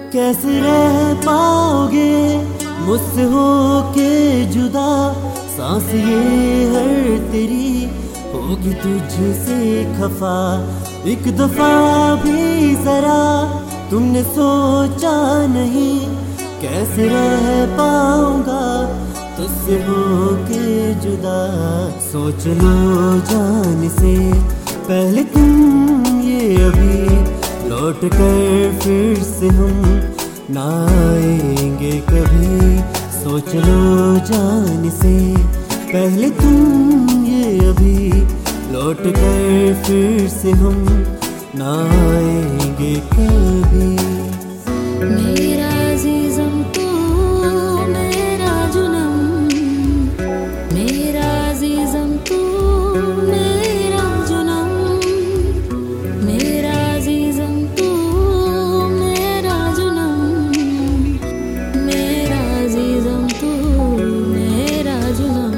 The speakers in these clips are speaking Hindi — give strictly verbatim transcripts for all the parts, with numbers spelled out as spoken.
कैसे रह पाओगे मुझसे होके जुदा, सांस ये हर तेरी होगी तुझसे खफा। एक दफा भी जरा तुमने सोचा नहीं, कैसे रह पाऊंगा तुझसे होके जुदा। सोच लो जान से पहले तुम ये अभी, लौट कर फिर से हम ना आएंगे कभी। सोच लो जान से पहले तुम ये अभी, लौट कर फिर से हम ना आएंगे कभी। मेरा अज़ीज़म तू मेरा जुनम, मेरा अज़ीज़म तू मेरा जुनम, मेरा अज़ीज़म तू मेरा जुनम, मेरा अज़ीज़म तू मेरा जुनम।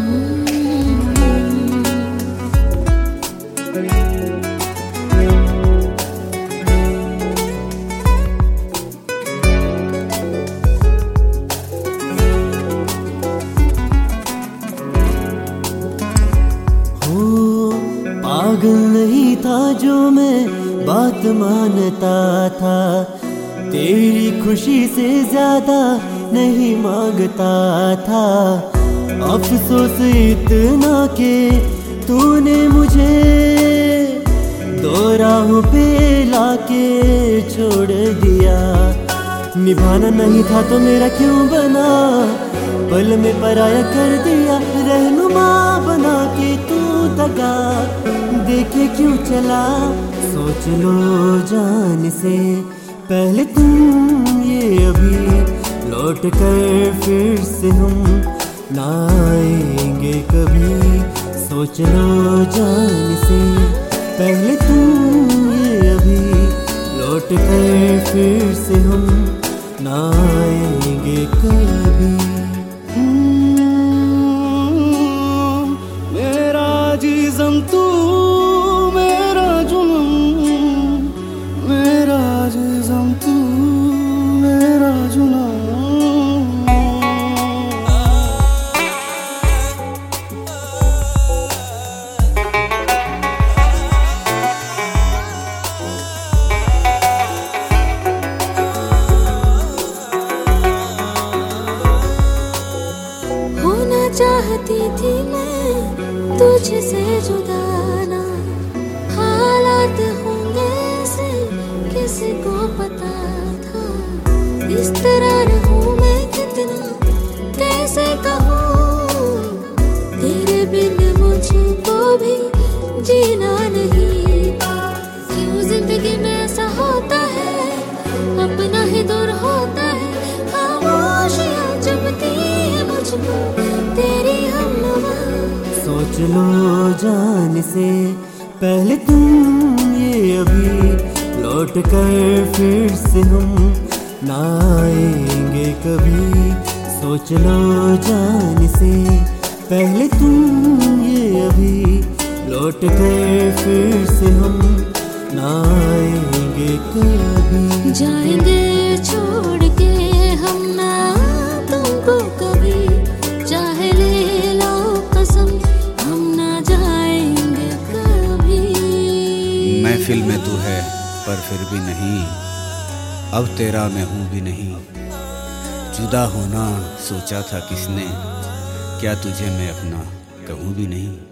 पागल नहीं था जो मैं बात मानता था, तेरी खुशी से ज्यादा नहीं मांगता था। अफसोस इतना के तूने मुझे दो राहों पे लाके छोड़ दिया। निभाना नहीं था तो मेरा क्यों बना, पल में पराया कर दिया। रहनुमा बना के तू दगा देखे क्यों चला। सोच लो जान से पहले तुम ये अभी, लौट कर फिर से हम ना आएंगे कभी। सोच लो जान से पहले तुम ये अभी, लौट कर फिर से हम ना आएंगे कभी। मेरा अज़ीज़म तू मेरा जुनम, मेरा अज़ीज़म तू मेरा जुनम। होना चाहती थी मैं तुझसे जुदा ना, हालात होंगे ऐसे किसी को पता था। इस तरह रहूं मैं कितना कैसे कहूँ, तेरे बिन मुझको भी जीना नहीं था। क्यों जिंदगी में ऐसा होता है, अपना ही दूर होता है। खामोशियाँ चुभती है मुझको तेरी हमनुमा। सोच लो जान से पहले तुम ये अभी, लौट कर फिर से हम ना आएंगे कभी। सोच लो जान से पहले तुम ये अभी, लौट कर फिर से हम ना आएंगे कभी। जाएंगे छोड़ के हम ना तुमको कभी, चाहे ले लो कसम हम ना जाएंगे कभी। महफिल में तू है पर फिर भी नहीं, अब तेरा मैं हूँ भी नहीं। जुदा होना सोचा था किसने, क्या तुझे मैं अपना कहूँ भी नहीं।